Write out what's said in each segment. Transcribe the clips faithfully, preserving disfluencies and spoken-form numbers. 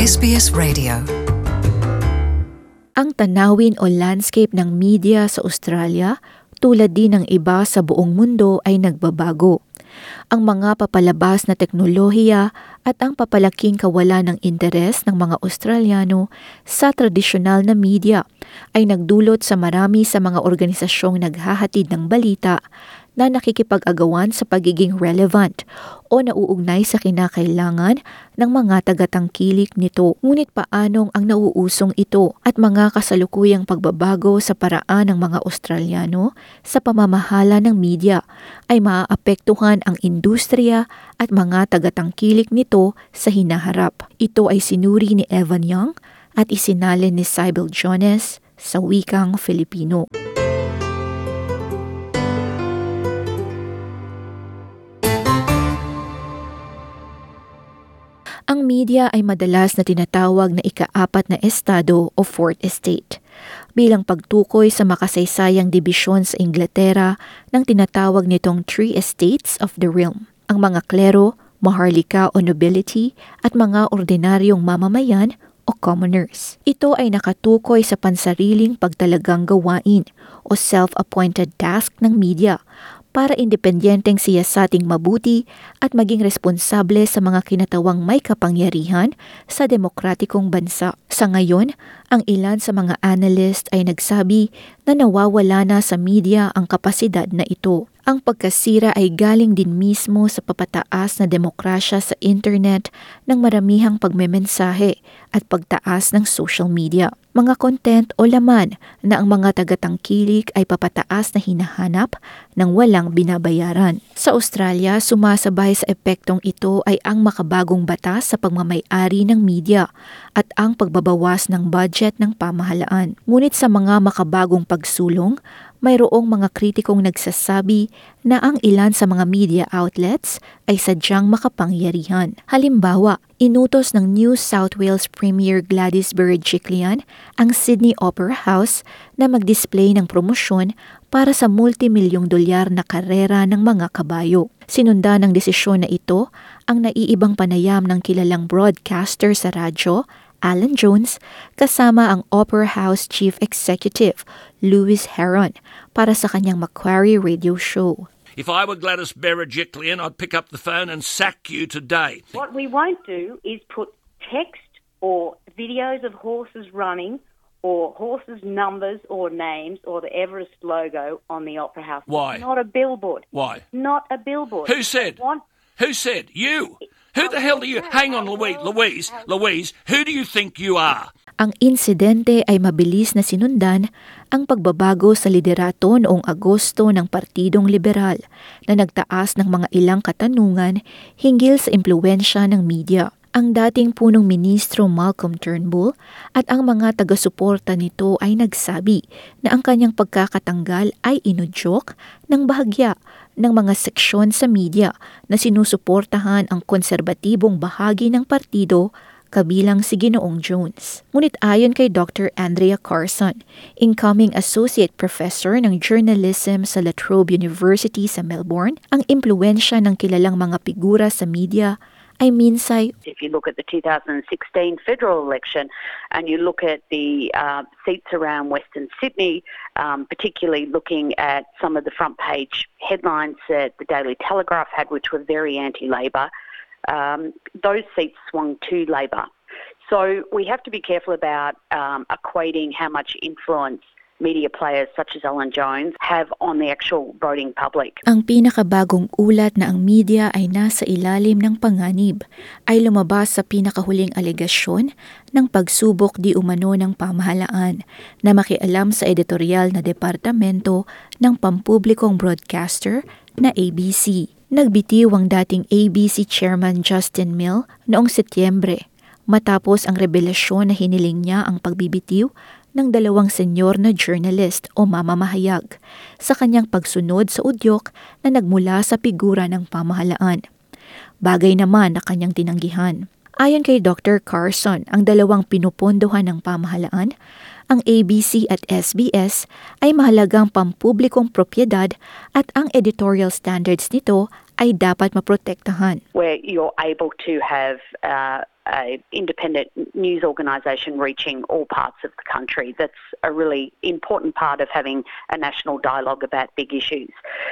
S B S Radio. Ang tanawin o landscape ng media sa Australia, tulad din ng iba sa buong mundo, ay nagbabago. Ang mga papalabas na teknolohiya at ang papalaking kawalan ng interes ng mga Australiano sa tradisyonal na media ay nagdulot sa marami sa mga organisasyong naghahatid ng balita na nakikipag-agawan sa pagiging relevant o nauugnay sa kinakailangan ng mga tagatangkilik nito. Ngunit paanong ang nauusong ito at mga kasalukuyang pagbabago sa paraan ng mga Australiano sa pamamahala ng media ay maaapektuhan ang industriya at mga tagatangkilik nito sa hinaharap. Ito ay sinuri ni Evan Young at isinalin ni Sybil Jones sa wikang Filipino. Ang media ay madalas na tinatawag na ika-apat na estado o fourth estate, bilang pagtukoy sa makasaysayang dibisyon sa Inglaterra ng tinatawag nitong three estates of the realm. Ang mga klero, maharlika o nobility at mga ordinaryong mamamayan o commoners. Ito ay nakatukoy sa pansariling pagtalagang gawain o self-appointed task ng media para independenteng siyasating mabuti at maging responsable sa mga kinatawang may kapangyarihan sa demokratikong bansa. Sa ngayon, ang ilan sa mga analyst ay nagsabi na nawawala na sa media ang kapasidad na ito. Ang pagkasira ay galing din mismo sa papataas na demokrasya sa internet ng maramihang pagmemensahe at pagtaas ng social media. Mga content o laman na ang mga tagatangkilik ay papataas na hinahanap ng walang binabayaran. Sa Australia, sumasabay sa epektong ito ay ang makabagong batas sa pagmamay-ari ng media at ang pagbabawas ng budget ng pamahalaan. Ngunit sa mga makabagong pagsulong, mayroong mga kritikong nagsasabi na ang ilan sa mga media outlets ay sadyang makapangyarihan. Halimbawa, inutos ng New South Wales Premier Gladys Berejiklian ang Sydney Opera House na mag-display ng promosyon para sa multimilyong dolyar na karera ng mga kabayo. Sinunda ng desisyon na ito ang naiibang panayam ng kilalang broadcaster sa radyo, Alan Jones, kasama ang Opera House Chief Executive, Lewis Heron, para sa kanyang Macquarie radio show. If I were Gladys Berejiklian, I'd pick up the phone and sack you today. What we won't do is put text or videos of horses running or horses' numbers or names or the Everest logo on the Opera House. Why? It's not a billboard. Why? Not a billboard. Who said? Want- Who said? You. Who the hell do you... Hang on, Louise, Louise, Louise, who do you think you are? Ang insidente ay mabilis na sinundan ang pagbabago sa liderato noong Agosto ng Partidong Liberal na nagtaas ng mga ilang katanungan hinggil sa impluwensya ng media. Ang dating punong ministro Malcolm Turnbull at ang mga taga-suporta nito ay nagsabi na ang kanyang pagkakatanggal ay inudyok ng bahagya ng mga seksyon sa media na sinusuportahan ang konserbatibong bahagi ng partido kabilang si Ginoong Jones. Ngunit ayon kay Doctor Andrea Carson, incoming Associate Professor ng Journalism sa La Trobe University sa Melbourne, ang impluwensya ng kilalang mga figura sa media ay minsay. If you look at the two thousand sixteen federal election and you look at the uh, seats around Western Sydney, um, particularly looking at some of the front page headlines that the Daily Telegraph had, which were very anti-Labor, um, those seats swung to Labor. So we have to be careful about um, equating how much influence media players such as Alan Jones have on the actual voting public. Ang pinakabagong ulat na ang media ay nasa ilalim ng panganib ay lumabas sa pinakahuling alegasyon ng pagsubok di umano ng pamahalaan na makialam sa editorial na departamento ng pampublikong broadcaster na A B C. Nagbitiw ang dating A B C Chairman Justin Mill noong Setyembre matapos ang revelasyon na hiniling niya ang pagbibitiw ng dalawang senyor na journalist o mamamahayag sa kanyang pagsunod sa udyok na nagmula sa figura ng pamahalaan. Bagay naman na kanyang tinanggihan. Ayon kay Doctor Carson, ang dalawang pinupondohan ng pamahalaan, ang A B C at S B S ay mahalagang pampublikong propiedad at ang editorial standards nito ay dapat maprotektahan. Where you're able to have uh, a independent news organisation reaching all parts of the country. That's a really important part of having a national dialogue about big issues.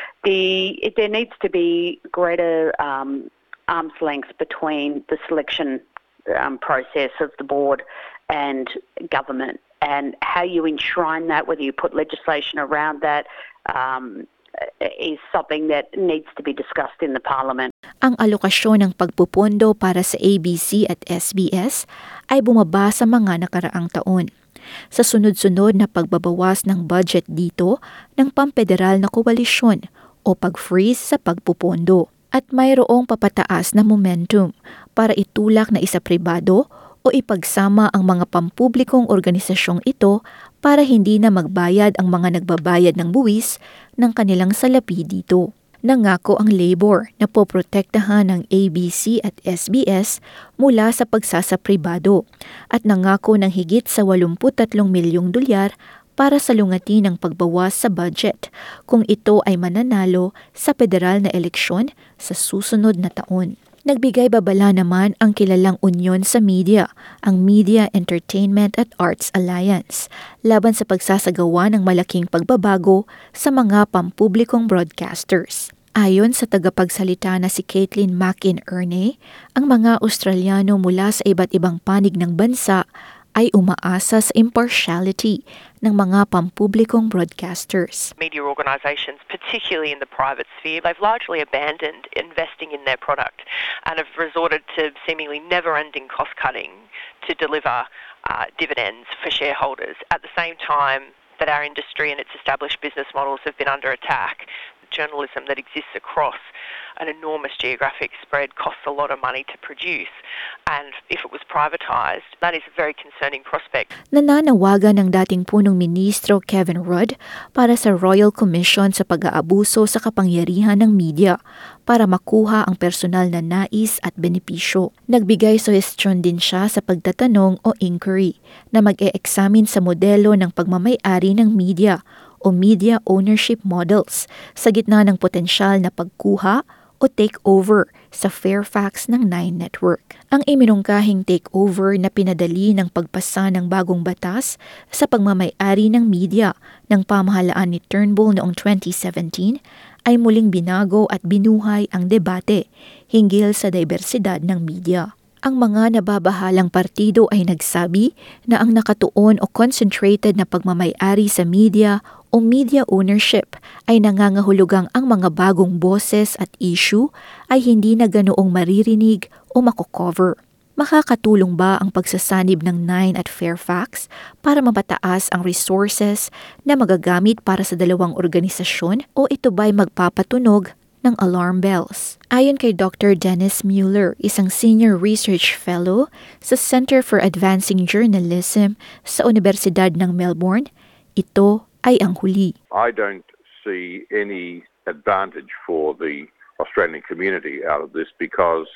The there needs to be greater um, arm's length between the selection um, process of the board and government, and how you enshrine that, whether you put legislation around that, um, is something that needs to be discussed in the Parliament. Ang alokasyon ng pagpupondo para sa A B C at S B S ay bumaba sa mga nakaraang taon. Sa sunod-sunod na pagbabawas ng budget dito ng pampederal na koalisyon o pag-freeze sa pagpupondo. At mayroong papataas na momentum para itulak na isa pribado o ipagsama ang mga pampublikong organisasyong ito para hindi na magbayad ang mga nagbabayad ng buwis ng kanilang salapi dito. Nangako ang Labor na poprotektahan ng A B C at S B S mula sa pagsasapribado at nangako ng higit sa eighty-three milyong dolyar para salungatin ang pagbawas sa budget kung ito ay mananalo sa federal na eleksyon sa susunod na taon. Nagbigay babala naman ang kilalang unyon sa media, ang Media, Entertainment at Arts Alliance, laban sa pagsasagawa ng malaking pagbabago sa mga pampublikong broadcasters. Ayon sa tagapagsalita na si Caitlin McInerney, ang mga Australiano mula sa iba't ibang panig ng bansa ay umaasa sa impartiality ng mga pampublikong broadcasters. Media organisations, particularly in the private sphere, they've largely abandoned investing in their product and have resorted to seemingly never-ending cost-cutting to deliver uh, dividends for shareholders. At the same time that our industry and its established business models have been under attack, journalism that exists across an enormous geographic spread costs a lot of money to produce, and if it was privatised, that is a very concerning prospect. Nananawagan ng dating punong ministro Kevin Rudd para sa Royal Commission sa pag-aabuso sa kapangyarihan ng media para makuha ang personal na nais at benepisyo. Nagbigay suhestyon din siya sa pagtatanong o inquiry na mag-e-examine sa modelo ng pagmamay-ari ng media o media ownership models sa gitna ng potensyal na pagkuha o takeover sa Fairfax ng Nine Network. Ang iminungkahing takeover na pinadali ng pagpasa ng bagong batas sa pagmamay-ari ng media ng pamahalaan ni Turnbull noong twenty seventeen ay muling binago at binuhay ang debate hinggil sa dibersidad ng media. Ang mga nababahalang partido ay nagsabi na ang nakatuon o concentrated na pagmamay-ari sa media o media ownership ay nangangahulugang ang mga bagong boses at issue ay hindi na ganoong maririnig o makocover. Makakatulong ba ang pagsasanib ng Nine at Fairfax para mapataas ang resources na magagamit para sa dalawang organisasyon o ito ba'y magpapatunog ng alarm bells? Ayon kay Doctor Dennis Mueller, isang Senior Research Fellow sa Center for Advancing Journalism sa Universidad ng Melbourne, ito ay ang huli. I don't see any advantage for the Australian community out of this because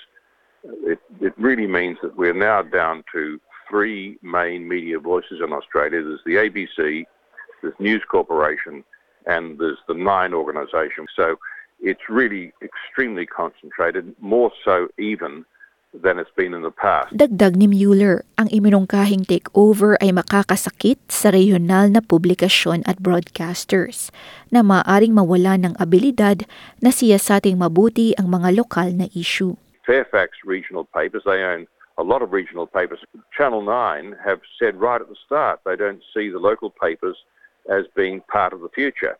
it, it really means that we're now down to three main media voices in Australia. There's the A B C, there's News Corporation, and there's the Nine organisation. So it's really extremely concentrated, more so even than it's been in the past. Dagdag ni Mueller, ang iminungkahing takeover ay makakasakit sa regional na publikasyon at broadcasters na maaaring mawala ng abilidad na siyasating mabuti ang mga lokal na issue. Fairfax regional papers, they own a lot of regional papers. Channel nine have said right at the start they don't see the local papers as being part of the future.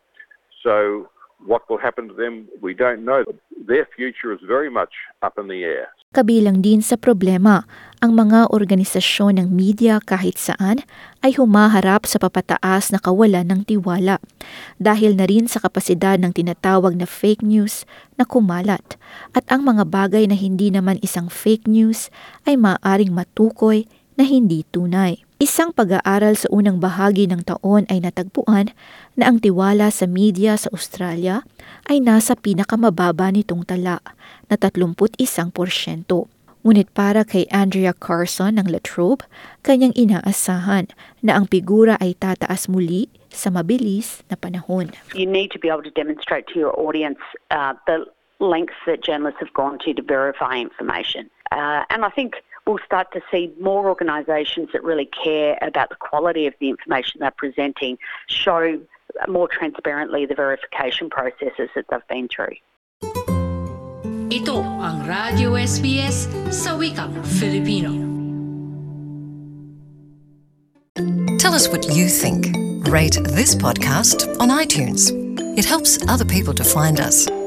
So what will happen to them, we don't know. Their future is very much up in the air. Kabilang din sa problema, ang mga organisasyon ng media kahit saan ay humaharap sa papataas na kawalan ng tiwala dahil na rin sa kapasidad ng tinatawag na fake news na kumalat at ang mga bagay na hindi naman isang fake news ay maaaring matukoy na hindi tunay. Isang pag-aaral sa unang bahagi ng taon ay natagpuan na ang tiwala sa media sa Australia ay nasa pinakamababa nitong tala na thirty-one porsyento. Ngunit para kay Andrea Carson ng La Trobe, kanyang inaasahan na ang figura ay tataas muli sa mabilis na panahon. You need to be able to demonstrate to your audience uh, the lengths that journalists have gone to to verify information. Uh, and I think we'll start to see more organisations that really care about the quality of the information they're presenting show more transparently the verification processes that they've been through. Ito ang Radio S B S sa wikang Filipino. Tell us what you think. Rate this podcast on iTunes. It helps other people to find us.